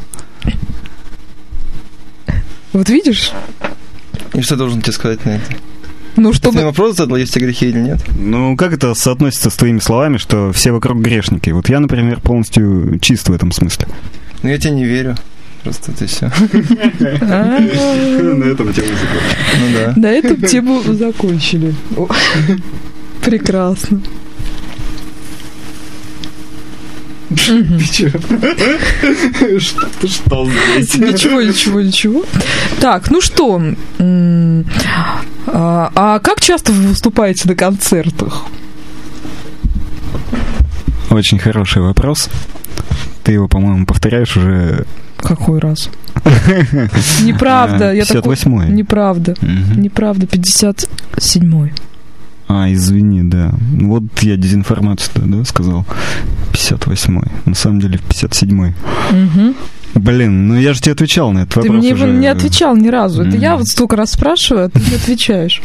Вот видишь? И что должен тебе сказать на это? Ну, чтобы... Ты вопрос задал, есть у тебя грехи или нет? Ну, как это соотносится с твоими словами, что все вокруг грешники? Вот я, например, полностью чист в этом смысле. Ну, я тебе не верю. Просто это все. На этом тему закончили. Ну да. На этом тему закончили. Прекрасно. Что здесь? Ничего, ничего, ничего. Так, ну что, а как часто вы выступаете на концертах? Очень хороший вопрос. Ты его, по-моему, повторяешь уже... Какой раз? Неправда. пятьдесят восьмой. Неправда. Неправда. пятьдесят седьмой. А, извини, да. Вот я дезинформацию-то, да, сказал. пятьдесят восьмой. На самом деле пятьдесят седьмой. Угу. Блин, ну я же тебе отвечал на этот ты вопрос. Ты мне уже. не отвечал ни разу. Mm-hmm. Это я вот столько раз спрашиваю, а ты не отвечаешь.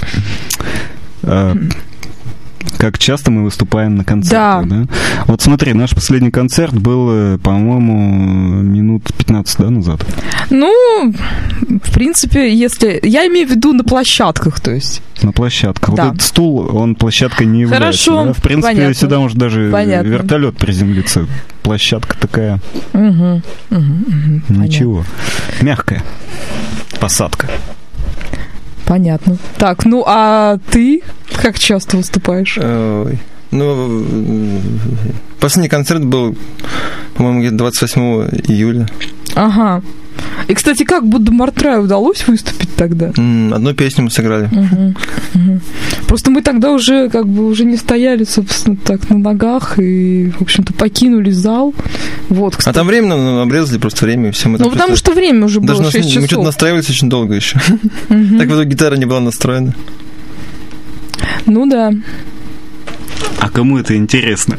Как часто мы выступаем на концертах, да. да? Вот смотри, наш последний концерт был, по-моему, минут пятнадцать, да, назад? Ну, в принципе, если... Я имею в виду на площадках, то есть. На площадках. Да. Вот этот стул, он площадкой не является. Хорошо, да? В принципе, понятно. Сюда может даже понятно. Вертолет приземлиться. Площадка такая. Угу, угу, угу, ничего. Понятно. Мягкая посадка. Понятно. Так, ну а ты как часто выступаешь? Ой. Ну, последний концерт был, по-моему, где-то двадцать восьмого июля. Ага. И, кстати, как Будда Мартрай удалось выступить тогда? Одну песню мы сыграли. Угу, угу. Просто мы тогда уже как бы уже не стояли, собственно, так на ногах и, в общем-то, покинули зал. Вот, а там время ну, обрезали, просто время, и все. Мы ну, потому просто... что время уже было Даже шесть нас... часов. Мы что-то настраивались очень долго еще. Угу. Так в итоге гитара не была настроена. Ну да. А кому это интересно?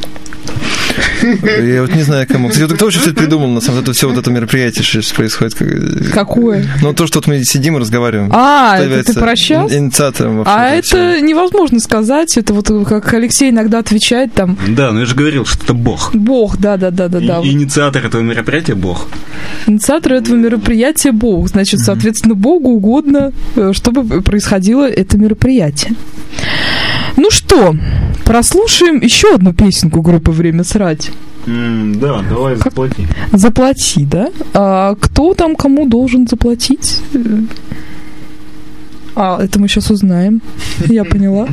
Я вот не знаю, кому. Кстати, вот кто вообще все это придумал, на самом деле, все вот это мероприятие, что сейчас происходит? Какое? Ну, то, что вот мы сидим и разговариваем. А, это ты про сейчас? Инициатором. А это всего. Невозможно сказать. Это вот как Алексей иногда отвечает там. Да, но я же говорил, что это Бог. Бог, да, да, да, да, да. И, инициатор этого мероприятия Бог. Инициатор этого мероприятия Бог. Значит, mm-hmm. соответственно, Богу угодно, чтобы происходило это мероприятие. Ну что, прослушаем еще одну песенку группы «Время срать». Mm, да, давай заплати. Заплати, да? А кто там кому должен заплатить? А, это мы сейчас узнаем. Я поняла.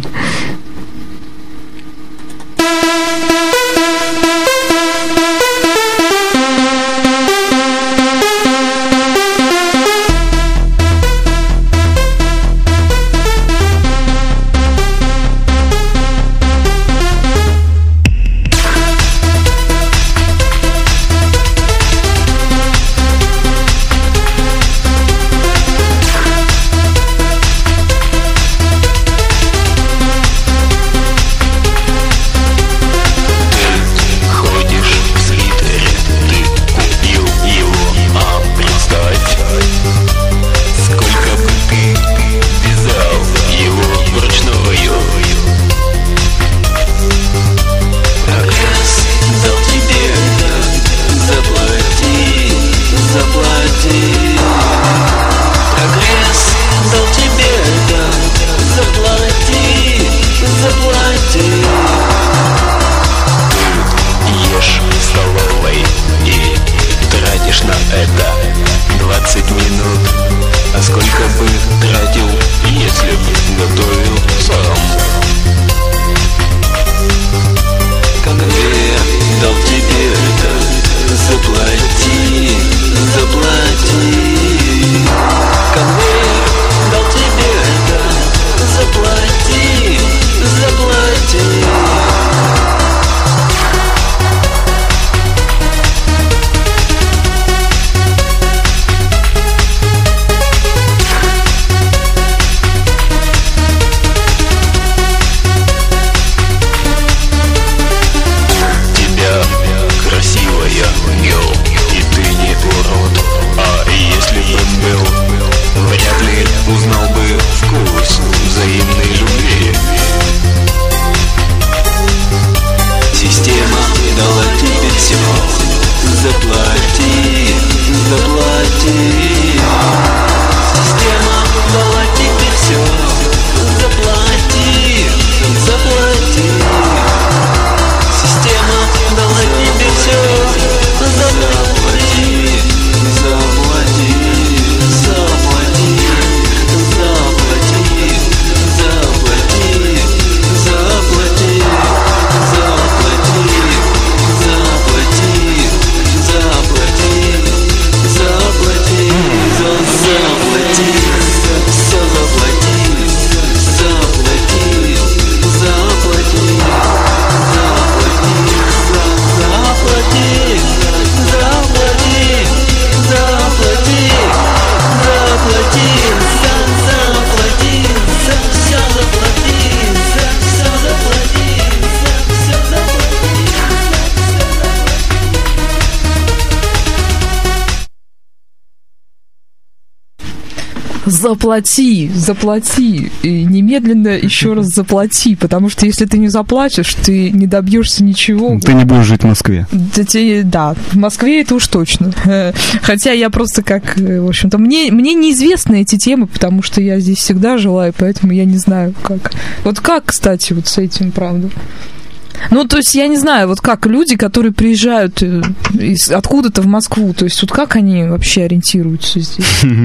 заплати, заплати, и немедленно еще раз заплати, потому что если ты не заплатишь, ты не добьешься ничего. Ты не будешь жить в Москве. Да, да, в Москве это уж точно. Хотя я просто как, в общем-то, мне, мне неизвестны эти темы, потому что я здесь всегда жила, и поэтому я не знаю, как. Вот как, кстати, вот с этим, правда? Ну, то есть, я не знаю, вот как люди, которые приезжают из, откуда-то в Москву, то есть, вот как они вообще ориентируются здесь?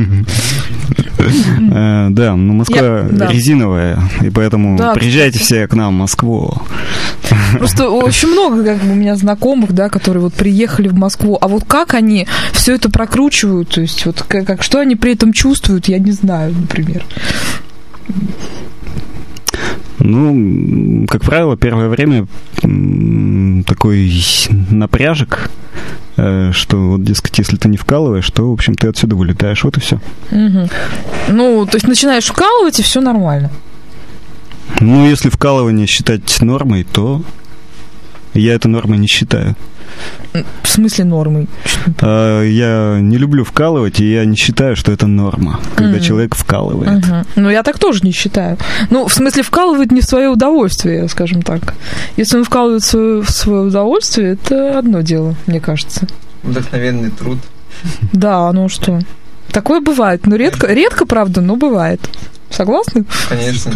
Да, ну, Москва резиновая, и поэтому приезжайте все к нам в Москву. Просто очень много как бы у меня знакомых, да, которые вот приехали в Москву, а вот как они все это прокручивают, то есть, вот как, что они при этом чувствуют, я не знаю, например. Ну, как правило, первое время такой напряжек, что вот, дескать, если ты не вкалываешь, то, в общем, ты отсюда вылетаешь, вот и все. Угу. Ну, то есть начинаешь вкалывать, и все нормально. Ну, если вкалывание считать нормой, то я это нормой не считаю. В смысле нормой? Я не люблю вкалывать, и я не считаю, что это норма, когда mm-hmm. человек вкалывает. Uh-huh. Ну, я так тоже не считаю. Ну, в смысле, вкалывает не в свое удовольствие, скажем так. Если он вкалывает в свое, в свое удовольствие, это одно дело, мне кажется. Вдохновенный труд. Да, ну что. Такое бывает. Ну, редко, редко, правда, но бывает. Согласны? Конечно.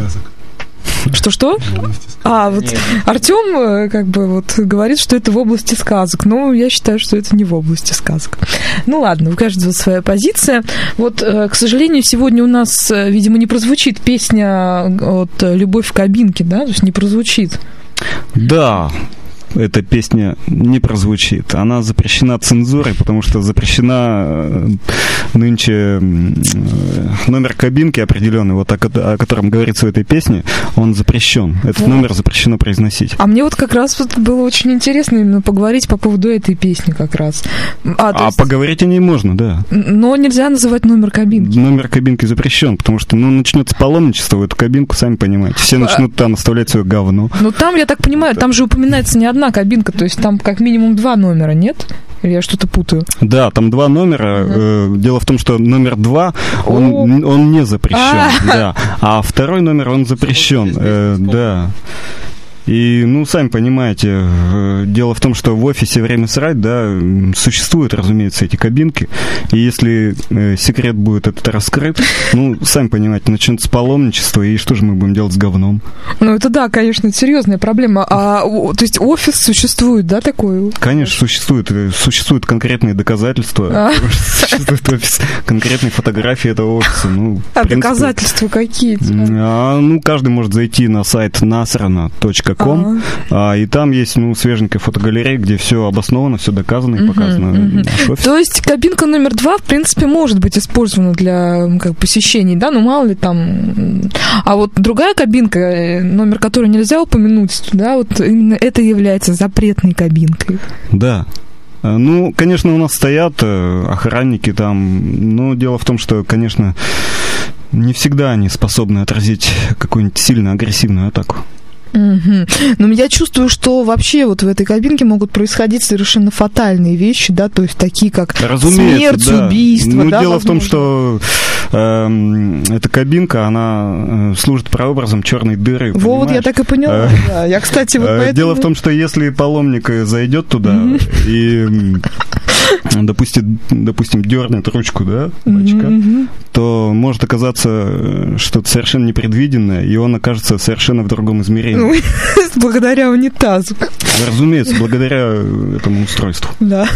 Что-что? А, вот Артём как бы вот говорит, что это в области сказок. Но я считаю, что это не в области сказок. Ну ладно, у каждого своя позиция. Вот, к сожалению, сегодня у нас, видимо, не прозвучит песня от «Любовь в кабинке», да? То есть не прозвучит. Да. Эта песня не прозвучит. Она запрещена цензурой, потому что запрещена нынче номер кабинки определенный, вот о, о котором говорится в этой песне, он запрещен. Этот вот. Номер запрещено произносить. А мне вот как раз вот было очень интересно именно поговорить по поводу этой песни как раз. А, а есть... поговорить о ней можно, да. Но нельзя называть номер кабинки. Номер кабинки запрещен, потому что ну, начнется паломничество в эту кабинку, сами понимаете. Все начнут там оставлять свое говно. Ну там, я так понимаю, там же упоминается не одна одна кабинка, то есть там как минимум два номера, нет? Или я что-то путаю? Да, там два номера. Uh-huh. Дело в том, что номер два, он, oh. он не запрещен, ah. да. А второй номер, он запрещен, э, да. И, ну, сами понимаете, дело в том, что в офисе «Время срать», да, существуют, разумеется, эти кабинки, и если э, секрет будет этот раскрыт, ну, сами понимаете, начнется паломничество, и что же мы будем делать с говном? Ну, это да, конечно, серьезная проблема. А, то есть офис существует, да, такой? Конечно, существует. Существуют конкретные доказательства. Существует офис, конкретные фотографии этого офиса. Ну, а доказательства какие? А, ну, каждый может зайти на сайт насрано точка ком, а, и там есть, ну, свеженькая фотогалерея, где все обосновано, все доказано и uh-huh, показано. Uh-huh. То есть кабинка номер два, в принципе, может быть использована для как, посещений, да, ну, мало ли там. А вот другая кабинка, номер которой нельзя упомянуть, да, вот именно это является запретной кабинкой. Да. Ну, конечно, у нас стоят охранники там, но дело в том, что, конечно, не всегда они способны отразить какую-нибудь сильно агрессивную атаку. Угу. Но я чувствую, что вообще вот в этой кабинке могут происходить совершенно фатальные вещи, да, то есть такие как смерть, да. убийство. Ну, да, дело возможно. в том, что э, эта кабинка, она служит прообразом черной дыры. Во, вот я так и поняла. Да. Я, кстати, вот поэтому... Дело в том, что если паломник зайдет туда и, допустим, допустим, дернет ручку, да, бачка, то может оказаться что-то совершенно непредвиденное, и он окажется совершенно в другом измерении. Благодаря унитазу. Разумеется, благодаря этому устройству. Да.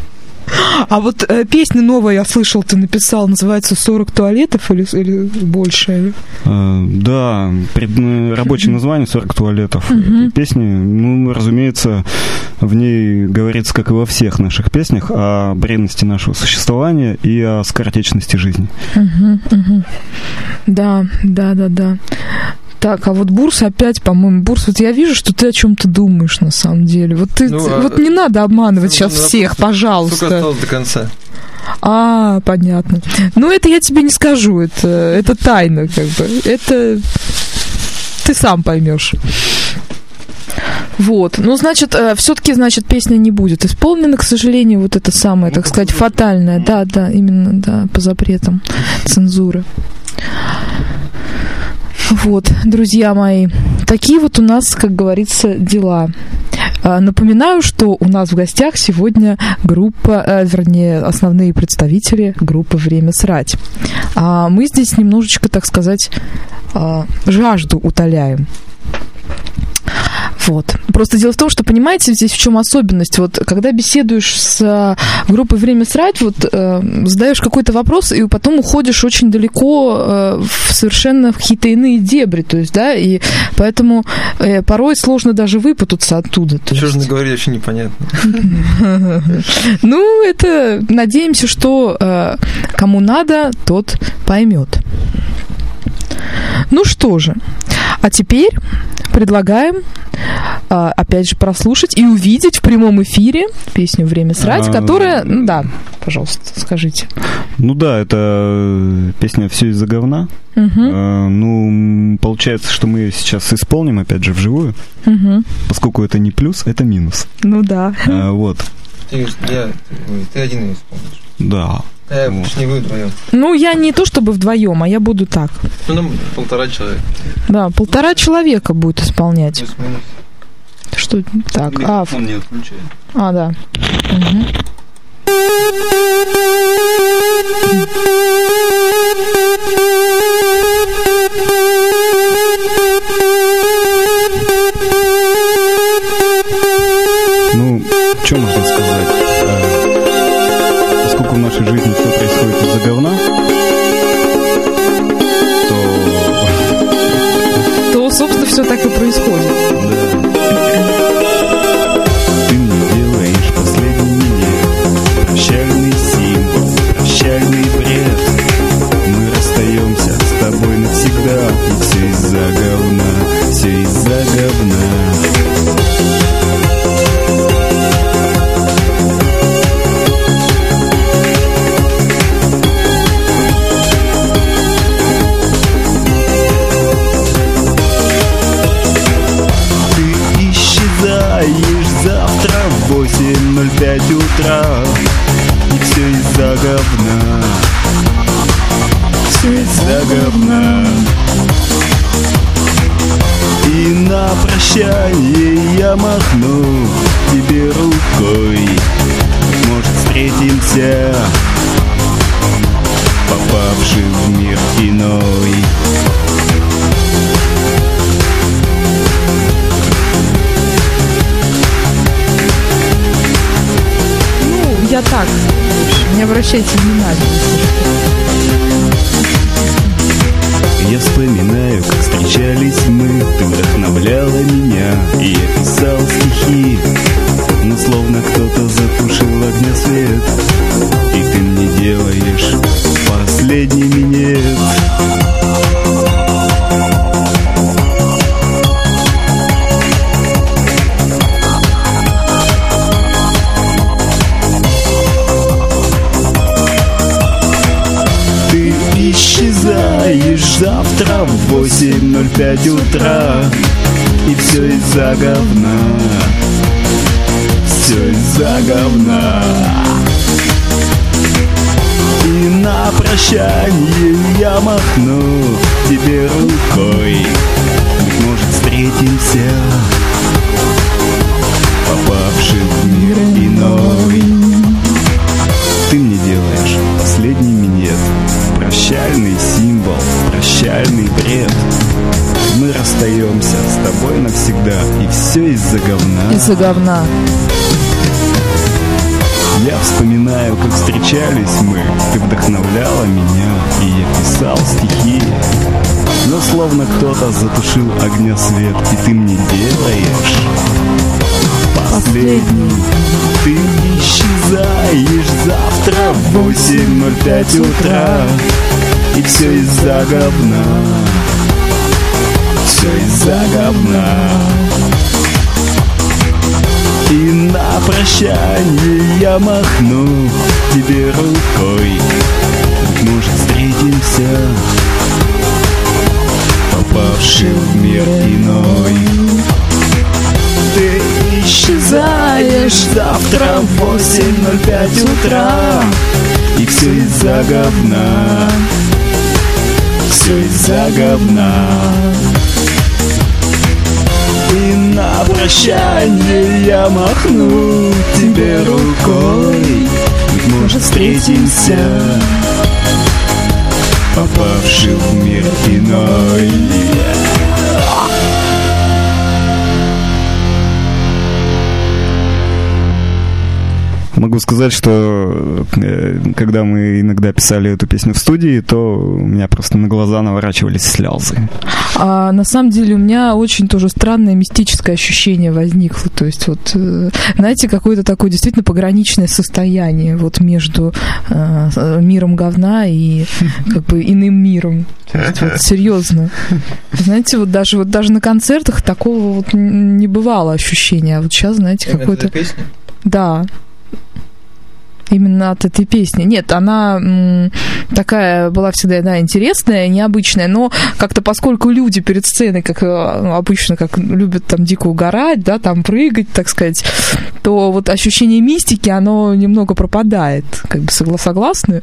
А вот э, песня новая, я слышал, ты написал, называется «сорок туалетов» или, или больше? Э, да, пред, рабочее название «сорок туалетов». Uh-huh. Песни, ну, разумеется, в ней говорится, как и во всех наших песнях, о бренности нашего существования и о скоротечности жизни. Uh-huh, uh-huh. Да, да, да, да. Так, а вот Бурс опять, по-моему, Бурс, вот я вижу, что ты о чем-то думаешь на самом деле. Вот ты, ну, вот а... не надо обманывать ну, сейчас ну, всех, пожалуйста. Сколько осталось до конца? А, понятно. Ну, это я тебе не скажу, это, это тайна, как бы. Это ты сам поймешь. Вот. Ну, значит, все-таки, значит, песня не будет исполнена, к сожалению, вот это самое, ну, так сказать, фатальное. Да, да, именно, да, по запретам цензуры. Вот, друзья мои, такие вот у нас, как говорится, дела. Напоминаю, что у нас в гостях сегодня группа, вернее, основные представители группы «Время срать». А мы здесь немножечко, так сказать, жажду утоляем. Вот. Просто дело в том, что, понимаете, здесь в чем особенность? Вот когда беседуешь с группой «Время срать», вот э, задаешь какой-то вопрос, и потом уходишь очень далеко э, в совершенно какие-то иные дебри, то есть, да, и поэтому э, порой сложно даже выпутаться оттуда. Что же наговорили, вообще непонятно. Ну, это, надеемся, что э, кому надо, тот поймет. Ну что же, а теперь предлагаем, опять же, прослушать и увидеть в прямом эфире песню «Время срать», которая... Ну, да, пожалуйста, скажите. Ну да, это песня «Все из-за говна». Угу. А, ну, получается, что мы ее сейчас исполним, опять же, вживую. Угу. Поскольку это не плюс, это минус. Ну да. А, вот. Ты, я, ты один ее исполнишь. Да. Я вот. Не вы вдвоем. Ну, я не то чтобы вдвоем, а я буду так. Ну, нам полтора человека. Да, полтора человека будет исполнять. Плюс-минус. Что так? А, он не отключает. А, да. Угу. Ну, что можно сказать? Поскольку в нашей жизни все происходит из-за говна, то... То, собственно, все так и происходит. Да. Ты мне делаешь последний минет, прощальный символ, прощальный бред. Мы расстаемся с тобой навсегда, и все из-за говна, все из-за говна. Завтра в восемь ноль пять утра, и все из-за говна, все из-за говна. И на прощание я махну тебе рукой, может, встретимся, попавши в мир иной. Я так, не обращайте внимания. Я вспоминаю, как встречались мы, ты вдохновляла меня, и я писал стихи, но словно кто-то затушил огнесвет, и ты мне делаешь последний минет. Исчезаешь завтра в восемь ноль пять утра, и все из-за говна, все из-за говна. И на прощание я махну тебе рукой, быть может, встретимся, попавши в мир иной. Ты мне делаешь последний минет, прощальный символ, прощальный бред. Мы расстаемся с тобой навсегда, и все из-за говна. Из-за говна. Я вспоминаю, как встречались мы, ты вдохновляла меня, и я писал стихи, но словно кто-то затушил огня свет, и ты мне делаешь последний. Ты исчезаешь завтра в восемь ноль пять утра, и все из-за говна, все из-за говна. И на прощание я махну тебе рукой, может, встретимся, попавши в мир иной. Ты исчезаешь завтра в восемь ноль пять утра, и все из-за говна, все из-за лица говна. И на прощанье я махну тебе рукой. Быть может, встретимся, попавший в мир иной. Могу сказать, что э, когда мы иногда писали эту песню в студии, то у меня просто на глаза наворачивались слезы. А на самом деле у меня очень тоже странное мистическое ощущение возникло. То есть вот, э, знаете, какое-то такое действительно пограничное состояние вот между э, миром говна и как бы иным миром. Вот, вот, серьезно. Знаете, вот даже, вот даже на концертах такого вот не бывало ощущения. А вот сейчас, знаете, какое-то... Да. Именно от этой песни. Нет, она м, такая была всегда, да, интересная, необычная, но как-то поскольку люди перед сценой, как ну, обычно, как любят там дико угорать, да, там прыгать, так сказать, то вот ощущение мистики, оно немного пропадает. Как бы согласны?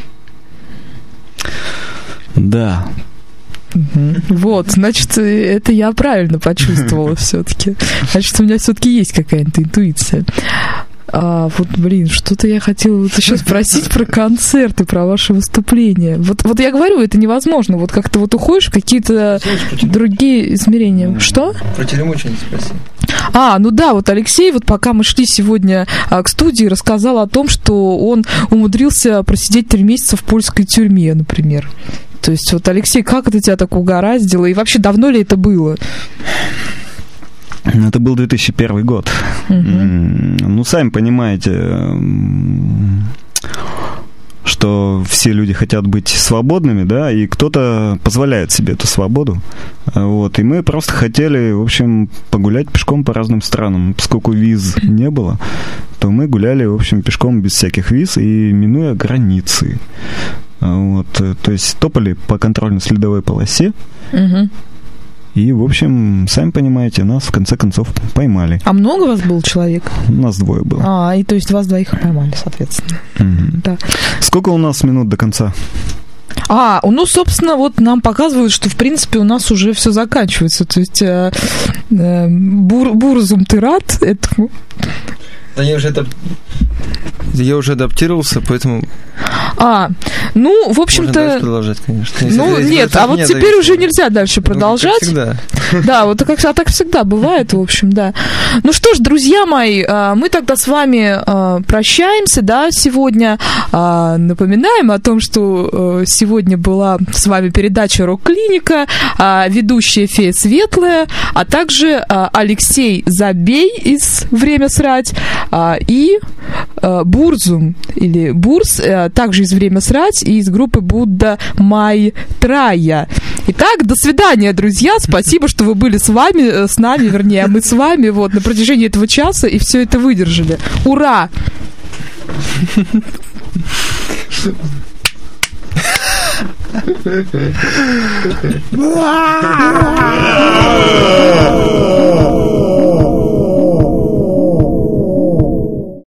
Да. Угу. Вот, значит, это я правильно почувствовала все-таки. Значит, у меня все-таки есть какая-то интуиция. А, вот, блин, что-то я хотела вот еще спросить про концерты, про ваши выступления. Вот, вот я говорю, это невозможно. Вот как-то вот уходишь в какие-то другие измерения. Mm-hmm. Что? Про тюрьму что-нибудь спроси. А, ну да, вот Алексей, вот пока мы шли сегодня а, к студии, рассказал о том, что он умудрился просидеть три месяца в польской тюрьме, например. То есть вот, Алексей, как это тебя так угораздило? И вообще, давно ли это было? Это был две тысячи первый год. Uh-huh. Ну, сами понимаете, что все люди хотят быть свободными, да, и кто-то позволяет себе эту свободу. Вот, и мы просто хотели, в общем, погулять пешком по разным странам. Поскольку виз не было, то мы гуляли, в общем, пешком без всяких виз и минуя границы. Вот, то есть топали по контрольно-следовой полосе. Uh-huh. И, в общем, сами понимаете, нас в конце концов поймали. А много вас было человек? У нас двое было. А, и то есть вас двоих поймали, соответственно. Mm-hmm. Да. Сколько у нас минут до конца? А, ну, собственно, вот нам показывают, что, в принципе, у нас уже все заканчивается. То есть э, э, бур, Бурзум, ты рад этому? Да я уже, адап... я уже адаптировался, поэтому... А, ну, в общем-то... Можно дальше продолжать, конечно. Если ну, нет, а вот теперь зависит. Уже нельзя дальше продолжать. Ну, как всегда. Да, вот так, а так всегда бывает, в общем, да. Ну что ж, друзья мои, мы тогда с вами прощаемся, да, сегодня. Напоминаем о том, что сегодня была с вами передача «Рок-клиника», ведущая Фея Светлая, а также Алексей Забей из «Время срать» и Бурзум, или Бурз, также из «Время срать», и из группы Будда Май Трая. Итак, до свидания, друзья. Спасибо, что вы были с вами, с нами, вернее, а мы с вами вот на протяжении этого часа и все это выдержали. Ура! Ура!